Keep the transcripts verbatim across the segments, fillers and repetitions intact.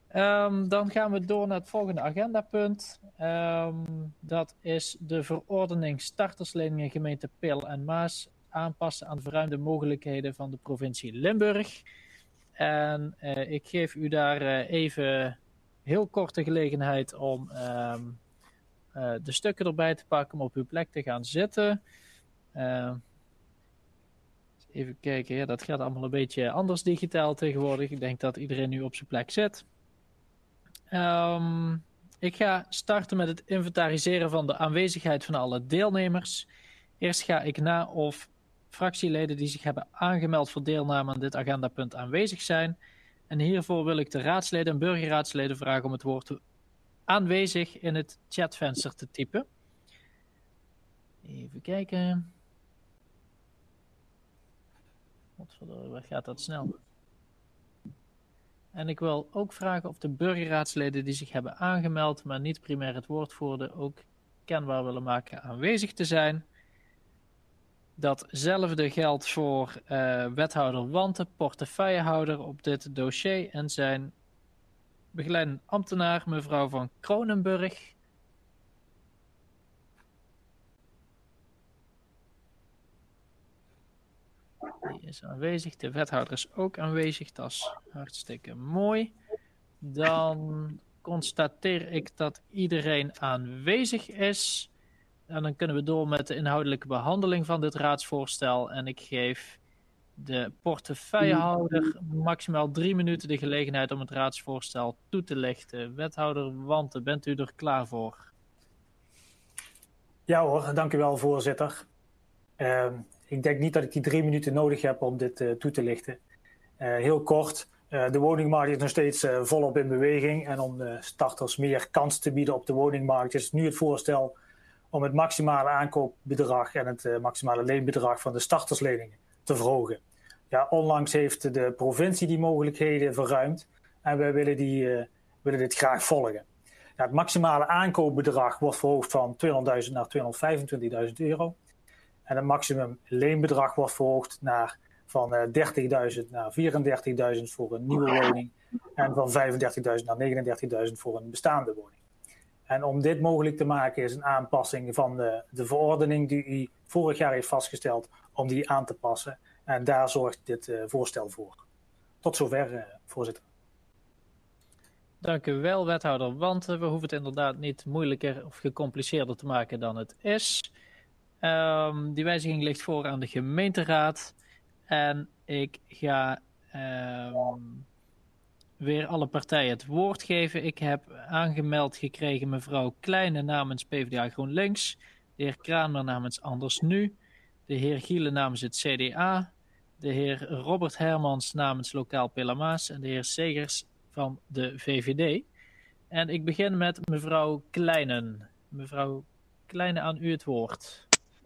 Um, dan gaan we door naar het volgende agendapunt. Um, dat is de verordening startersleningen gemeente Peel en Maas aanpassen aan de verruimde mogelijkheden van de provincie Limburg. En uh, ik geef u daar uh, even heel kort de gelegenheid om um, uh, de stukken erbij te pakken, om op uw plek te gaan zitten. Uh, even kijken, ja, dat gaat allemaal een beetje anders digitaal tegenwoordig. Ik denk dat iedereen nu op zijn plek zit. Um, ik ga starten met het inventariseren van de aanwezigheid van alle deelnemers. Eerst ga ik na of fractieleden die zich hebben aangemeld voor deelname aan dit agendapunt aanwezig zijn. En hiervoor wil ik de raadsleden en burgerraadsleden vragen om het woord aanwezig in het chatvenster te typen. Even kijken. Wat gaat dat snel? En ik wil ook vragen of de burgerraadsleden die zich hebben aangemeld, maar niet primair het woord voerden, ook kenbaar willen maken aanwezig te zijn. Datzelfde geldt voor uh, wethouder Wanten, portefeuillehouder op dit dossier en zijn begeleidend ambtenaar, mevrouw van Kronenburg. Die is aanwezig. De wethouder is ook aanwezig. Dat is hartstikke mooi. Dan constateer ik dat iedereen aanwezig is. En dan kunnen we door met de inhoudelijke behandeling van dit raadsvoorstel. En ik geef de portefeuillehouder maximaal drie minuten de gelegenheid om het raadsvoorstel toe te lichten. Wethouder Wanten, bent u er klaar voor? Ja hoor, dank u wel voorzitter. Uh, ik denk niet dat ik die drie minuten nodig heb om dit uh, toe te lichten. Uh, heel kort, uh, de woningmarkt is nog steeds uh, volop in beweging. En om de starters meer kans te bieden op de woningmarkt is nu het voorstel om het maximale aankoopbedrag en het uh, maximale leenbedrag van de startersleningen te verhogen. Ja, onlangs heeft de provincie die mogelijkheden verruimd en wij willen, die, uh, willen dit graag volgen. Ja, het maximale aankoopbedrag wordt verhoogd van tweehonderdduizend naar tweehonderdvijfentwintigduizend euro. En het maximum leenbedrag wordt verhoogd naar, van uh, dertigduizend naar vierendertigduizend voor een nieuwe woning en van vijfendertigduizend naar negenendertigduizend voor een bestaande woning. En om dit mogelijk te maken is een aanpassing van de, de verordening die u vorig jaar heeft vastgesteld om die aan te passen. En daar zorgt dit uh, voorstel voor. Tot zover, uh, voorzitter. Dank u wel, wethouder Wanten. We hoeven het inderdaad niet moeilijker of gecompliceerder te maken dan het is. Um, die wijziging ligt voor aan de gemeenteraad. En ik ga um, weer alle partijen het woord geven. Ik heb aangemeld gekregen mevrouw Kleine namens P v d A GroenLinks. De heer Kramer namens Anders Nu. De heer Gielen namens het C D A. De heer Robert Hermans namens Lokaal Peel en Maas. En de heer Segers van de V V D. En ik begin met mevrouw Kleinen. Mevrouw Kleine, aan u het woord.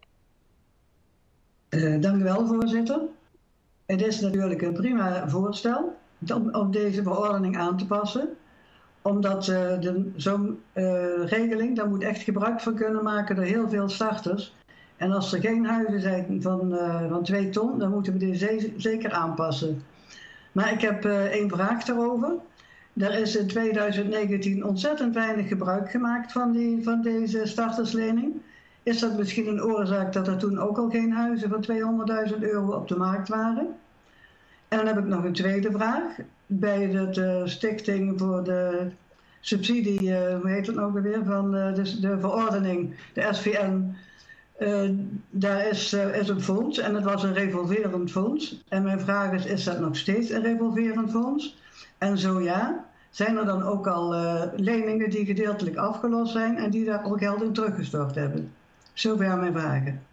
Uh, dank u wel, voorzitter. Het is natuurlijk een prima voorstel om, om deze verordening aan te passen. Omdat uh, zo'n uh, regeling, daar moet echt gebruik van kunnen maken door heel veel starters. En als er geen huizen zijn van, uh, van twee ton, dan moeten we die ze zeker aanpassen. Maar ik heb uh, één vraag daarover. Er is in tweeduizend negentien ontzettend weinig gebruik gemaakt van, die, van deze starterslening. Is dat misschien een oorzaak dat er toen ook al geen huizen van tweehonderdduizend euro op de markt waren? En dan heb ik nog een tweede vraag. Bij de, de stichting voor de subsidie, uh, hoe heet het nou weer, van uh, de, de verordening, de S V N. Uh, daar is, uh, is een fonds en het was een revolverend fonds. En mijn vraag is, is dat nog steeds een revolverend fonds? En zo ja, zijn er dan ook al uh, leningen die gedeeltelijk afgelost zijn en die daar al geld in teruggestort hebben? Zover mijn vragen.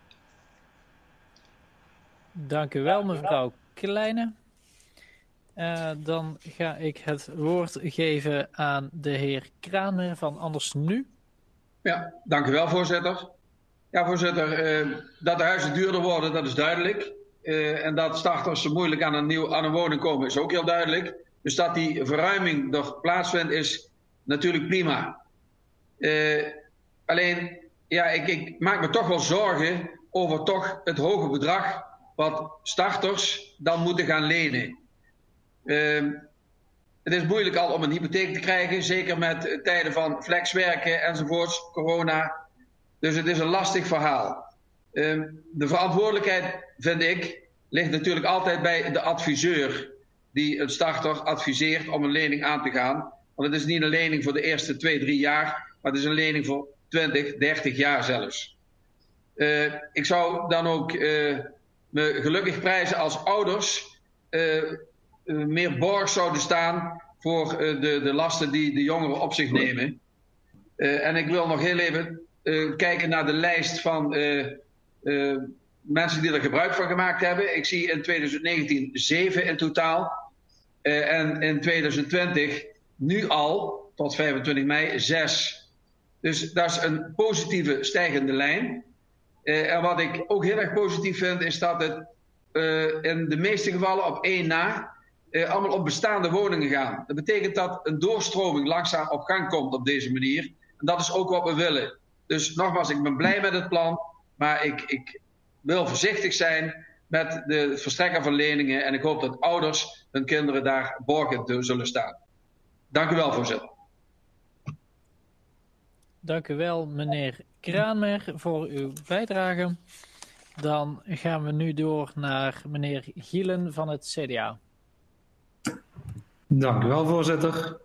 Dank u wel, mevrouw Kleine. Uh, dan ga ik het woord geven aan de heer Kramer van Anders Nu. Ja, dank u wel, voorzitter. Ja, voorzitter, uh, dat de huizen duurder worden, dat is duidelijk. Uh, en dat starters moeilijk aan een, nieuw, aan een woning komen, is ook heel duidelijk. Dus dat die verruiming er plaatsvindt, is natuurlijk prima. Uh, alleen, ja, ik, ik maak me toch wel zorgen over toch het hoge bedrag wat starters dan moeten gaan lenen. Uh, Het is moeilijk al om een hypotheek te krijgen, zeker met tijden van flexwerken enzovoorts, corona. Dus het is een lastig verhaal. Um, de verantwoordelijkheid, vind ik, ligt natuurlijk altijd bij de adviseur die een starter adviseert om een lening aan te gaan. Want het is niet een lening voor de eerste twee, drie jaar, maar het is een lening voor twintig, dertig jaar zelfs. Uh, ik zou dan ook uh, me gelukkig prijzen als ouders uh, uh, meer borg zouden staan voor uh, de, de lasten die de jongeren op zich nemen. Uh, en ik wil nog heel even uh, kijken naar de lijst van uh, uh, mensen die er gebruik van gemaakt hebben. Ik zie in twintig negentien zeven in totaal. Uh, en in twintig twintig nu al, tot vijfentwintig mei, zes. Dus dat is een positieve stijgende lijn. Uh, en wat ik ook heel erg positief vind, is dat het uh, in de meeste gevallen op één na uh, allemaal op bestaande woningen gaan. Dat betekent dat een doorstroming langzaam op gang komt op deze manier. En dat is ook wat we willen. Dus nogmaals, ik ben blij met het plan, maar ik, ik wil voorzichtig zijn met de, het verstrekken van leningen. En ik hoop dat ouders hun kinderen daar borg in zullen staan. Dank u wel, voorzitter. Dank u wel, meneer Kramer, voor uw bijdrage. Dan gaan we nu door naar meneer Gielen van het C D A. Dank u wel, voorzitter.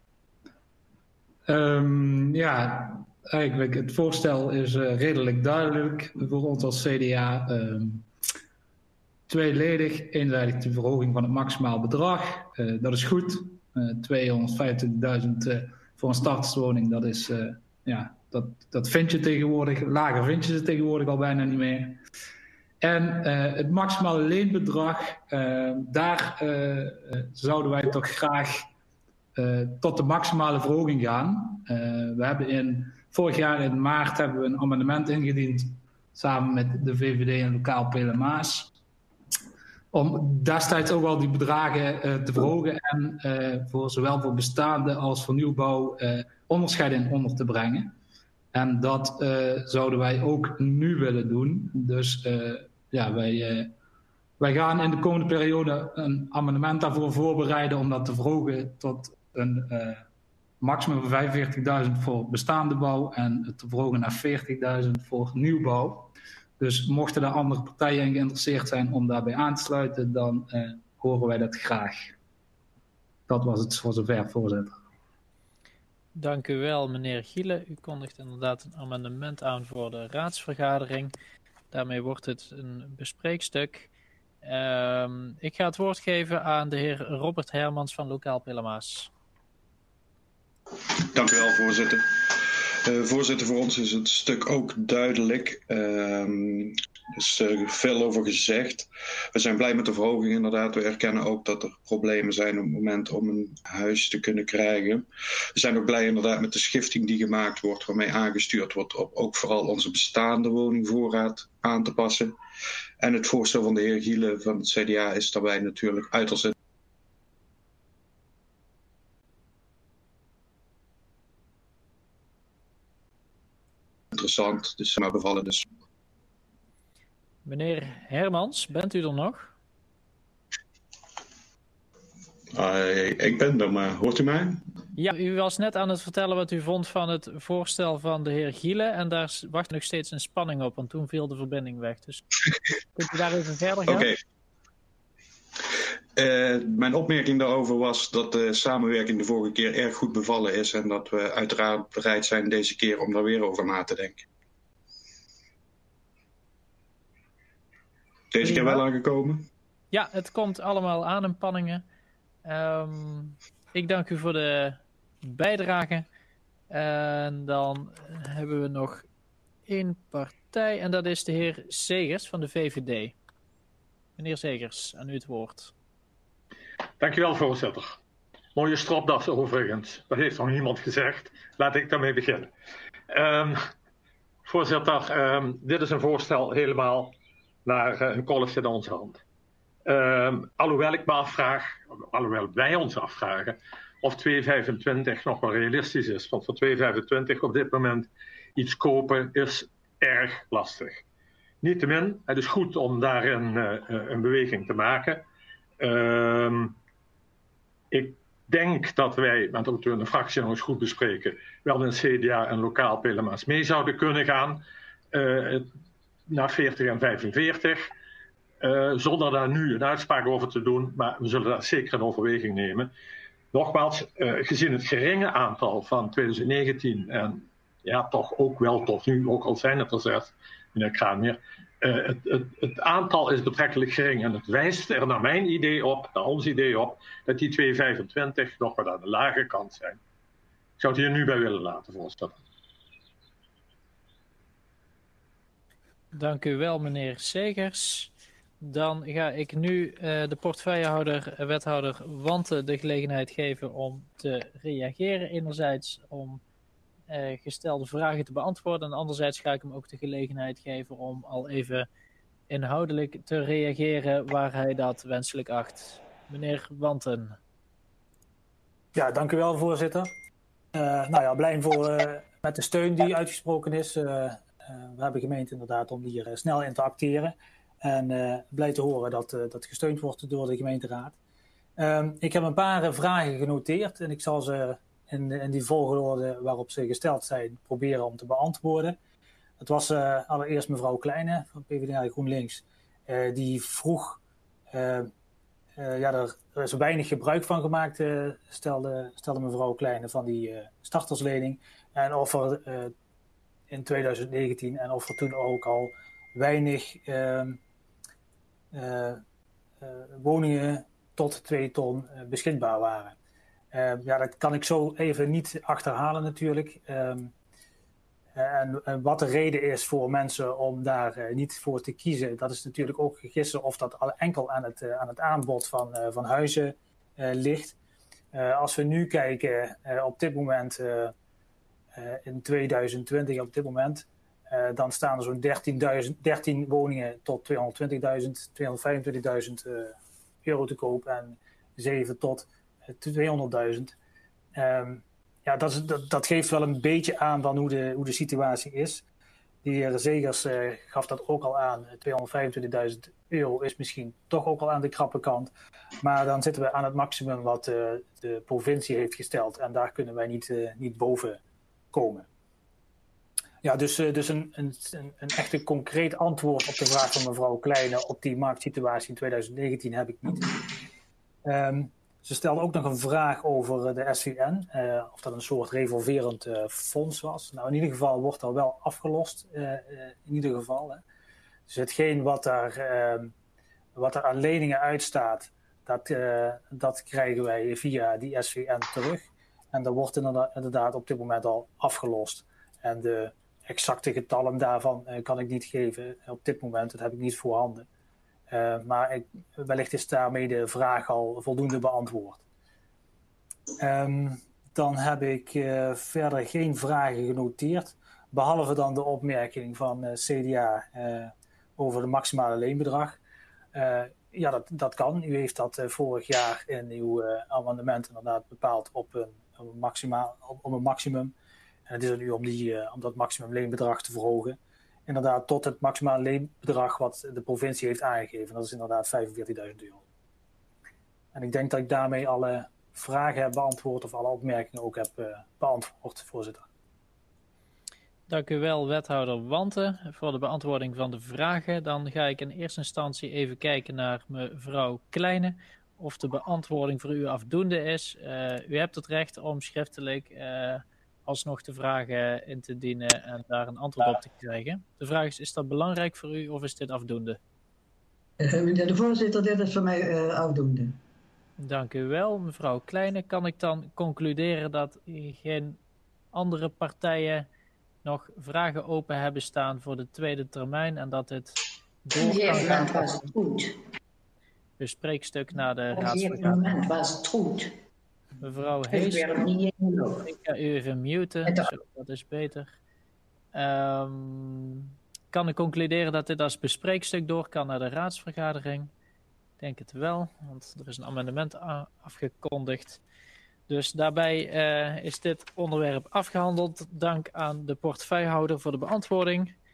Um, ja, eigenlijk het voorstel is uh, redelijk duidelijk voor ons als C D A. Um, tweeledig, eenzijdig de verhoging van het maximaal bedrag. Uh, dat is goed. Uh, tweehonderdvijfentwintigduizend uh, voor een starterswoning, dat is... Uh, Ja, dat, dat vind je tegenwoordig. Lager vind je ze tegenwoordig al bijna niet meer. En uh, het maximale leenbedrag, uh, daar uh, zouden wij toch graag uh, tot de maximale verhoging gaan. Uh, we hebben in, vorig jaar in maart hebben we een amendement ingediend samen met de V V D en lokaal P L M A's. Om destijds ook al die bedragen uh, te verhogen en uh, voor, zowel voor bestaande als voor nieuwbouw uh, onderscheid in onder te brengen. En dat uh, zouden wij ook nu willen doen. Dus uh, ja, wij, uh, wij gaan in de komende periode een amendement daarvoor voorbereiden om dat te verhogen tot een uh, maximum van vijfenveertigduizend voor bestaande bouw en te verhogen naar veertigduizend voor nieuwbouw. Dus mochten er andere partijen in geïnteresseerd zijn om daarbij aan te sluiten, dan uh, horen wij dat graag. Dat was het voor zover, voorzitter. Dank u wel, meneer Gielen. U kondigt inderdaad een amendement aan voor de raadsvergadering. Daarmee wordt het een bespreekstuk. Uh, ik ga het woord geven aan de heer Robert Hermans van lokaal P L M A's. Dank u wel, voorzitter. Uh, voorzitter, voor ons is het stuk ook duidelijk. Uh, er is uh, veel over gezegd. We zijn blij met de verhoging inderdaad. We erkennen ook dat er problemen zijn op het moment om een huis te kunnen krijgen. We zijn ook blij inderdaad met de schifting die gemaakt wordt, waarmee aangestuurd wordt op ook vooral onze bestaande woningvoorraad aan te passen. En het voorstel van de heer Gielen van het C D A is daarbij natuurlijk uiterst interessant, dus maar bevallen dus. Meneer Hermans, bent u er nog? Uh, ik ben er, maar hoort u mij? Ja, u was net aan het vertellen wat u vond van het voorstel van de heer Gielen en daar wacht nog steeds een spanning op, want toen viel de verbinding weg. Dus kunt u daar even verder gaan? Oké. Okay. Uh, mijn opmerking daarover was dat de samenwerking de vorige keer erg goed bevallen is en dat we uiteraard bereid zijn deze keer om daar weer over na te denken. Deze keer wel aangekomen? Ja, het komt allemaal aan in Panningen. Um, ik dank u voor de bijdrage. En dan hebben we nog één partij en dat is de heer Zegers van de V V D. Meneer Zegers, aan u het woord. Dank u wel, voorzitter. Mooie stropdas overigens. Dat heeft nog niemand gezegd. Laat ik daarmee beginnen. Um, voorzitter, um, dit is een voorstel helemaal naar uh, een kolfje in onze hand. Um, alhoewel ik me afvraag, alhoewel wij ons afvragen, of twee komma vijfentwintig nog wel realistisch is. Want voor twee komma vijfentwintig op dit moment iets kopen is erg lastig. Niettemin, het is goed om daarin uh, een beweging te maken. Um, ik denk dat wij, want dat moeten we in de fractie nog eens goed bespreken, wel in C D A en lokaal P L M S mee zouden kunnen gaan uh, naar veertig en vijfenveertig. Uh, zonder daar nu een uitspraak over te doen, maar we zullen dat zeker in overweging nemen. Nogmaals, uh, gezien het geringe aantal van twintig negentien en ja, toch ook wel tot nu, ook al zijn het er zes, meneer Kramer, uh, het, het, het aantal is betrekkelijk gering en het wijst er naar mijn idee op, naar ons idee op, dat die tweehonderdvijfentwintig nog wat aan de lage kant zijn. Ik zou het hier nu bij willen laten, voorzitter. Dank u wel, meneer Segers. Dan ga ik nu uh, de portefeuillehouder, uh, wethouder Wanten de gelegenheid geven om te reageren. Enerzijds om uh, gestelde vragen te beantwoorden en anderzijds ga ik hem ook de gelegenheid geven om al even inhoudelijk te reageren waar hij dat wenselijk acht. Meneer Wanten. Ja, dank u wel, voorzitter. Uh, nou ja, blij voor uh, met de steun die uitgesproken is. Uh, uh, we hebben gemeend inderdaad om hier uh, snel in te acteren. En uh, blij te horen dat uh, dat gesteund wordt door de gemeenteraad. Um, ik heb een paar uh, vragen genoteerd en ik zal ze in, in die volgorde waarop ze gesteld zijn proberen om te beantwoorden. Het was uh, allereerst mevrouw Kleine van P v d A GroenLinks. Uh, die vroeg, uh, uh, ja, er, er is weinig gebruik van gemaakt, uh, stelde, stelde mevrouw Kleine, van die uh, starterslening. En of er uh, in twintig negentien en of er toen ook al weinig uh, uh, uh, woningen tot twee ton uh, beschikbaar waren. Uh, ja, dat kan ik zo even niet achterhalen natuurlijk. Um, en, en wat de reden is voor mensen om daar uh, niet voor te kiezen, dat is natuurlijk ook gissen of dat al enkel aan het, uh, aan het aanbod van, uh, van huizen uh, ligt. Uh, als we nu kijken uh, op dit moment, uh, uh, in twintig twintig op dit moment, Uh, dan staan er zo'n dertien woningen tot tweehonderdtwintigduizend, tweehonderdvijfentwintigduizend uh, euro te koop en zeven tot tweehonderdduizend. Um, ja, dat, is, dat, dat geeft wel een beetje aan van hoe de, hoe de situatie is. De heer Segers uh, gaf dat ook al aan. tweehonderdvijfentwintigduizend euro is misschien toch ook al aan de krappe kant. Maar dan zitten we aan het maximum wat uh, de provincie heeft gesteld. En daar kunnen wij niet, uh, niet boven komen. Ja, dus, uh, dus een, een, een echt concreet antwoord op de vraag van mevrouw Kleine op die marktsituatie in twintig negentien heb ik niet. Um, ze stelde ook nog een vraag over de S V N, uh, of dat een soort revolverend uh, fonds was. Nou, in ieder geval wordt dat wel afgelost, uh, uh, in ieder geval. Hè. Dus hetgeen wat daar, uh, wat er aan leningen uitstaat, dat, uh, dat krijgen wij via die S V N terug. En dat wordt inderdaad, inderdaad op dit moment al afgelost. En de exacte getallen daarvan uh, kan ik niet geven op dit moment, dat heb ik niet voorhanden. Uh, maar ik, wellicht is daarmee de vraag al voldoende beantwoord. Um, dan heb ik uh, verder geen vragen genoteerd, behalve dan de opmerking van uh, C D A uh, over de maximale leenbedrag. Uh, ja, dat, dat kan. U heeft dat uh, vorig jaar in uw uh, amendement inderdaad bepaald op een, op een, maximaal, op, op een maximum. En het is er nu om, die, uh, om dat maximum leenbedrag te verhogen. Inderdaad tot het maximale leenbedrag wat de provincie heeft aangegeven. Dat is inderdaad vijfenveertigduizend euro. En ik denk dat ik daarmee alle vragen heb beantwoord of alle opmerkingen ook heb uh, beantwoord, voorzitter. Dank u wel, wethouder Wanten, voor de beantwoording van de vragen. Dan ga ik in eerste instantie even kijken naar mevrouw Kleine, of de beantwoording voor u afdoende is. Uh, u hebt het recht om schriftelijk uh, alsnog de vragen in te dienen en daar een antwoord op te krijgen. De vraag is, is dat belangrijk voor u of is dit afdoende? Uh, meneer de voorzitter, dit is voor mij uh, afdoende. Dank u wel, mevrouw Kleine. Kan ik dan concluderen dat geen andere partijen nog vragen open hebben staan voor de tweede termijn en dat het door kan gaan? was het goed. Bespreekstuk naar de Op een raadsvergadering. moment was het goed. Mevrouw Ik Hees, werd niet in geloof. ik ga u even muten, zo, dat is beter. Um, kan ik concluderen dat dit als bespreekstuk door kan naar de raadsvergadering? Ik denk het wel, want er is een amendement afgekondigd. Dus daarbij uh, is dit onderwerp afgehandeld. Dank aan de portefeuillehouder voor de beantwoording.